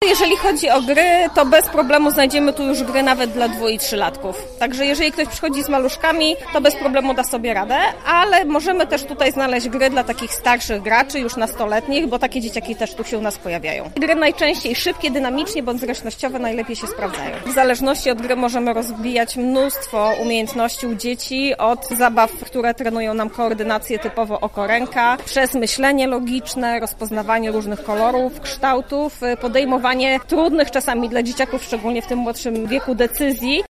jeżeli chodzi o gry, to bez problemu znajdziemy tu już gry nawet dla 2- i 3-latków. Także jeżeli ktoś przychodzi z maluszkami, to bez problemu da sobie radę, ale możemy też tutaj znaleźć gry dla takich starszych graczy, już nastoletnich, bo takie dzieciaki też tu się u nas pojawiają. Gry najczęściej szybkie, dynamicznie bądź zręcznościowe najlepiej się sprawdzają. W zależności od gry możemy rozwijać mnóstwo umiejętności u dzieci, od zabaw, które trenują nam koordynację typowo oko-ręka, przez myślenie logiczne, rozpoznawanie różnych kolorów, kształtów, podejmowanie trudnych czasami dla dzieciaków, szczególnie w tym młodszym wieku, decyzji.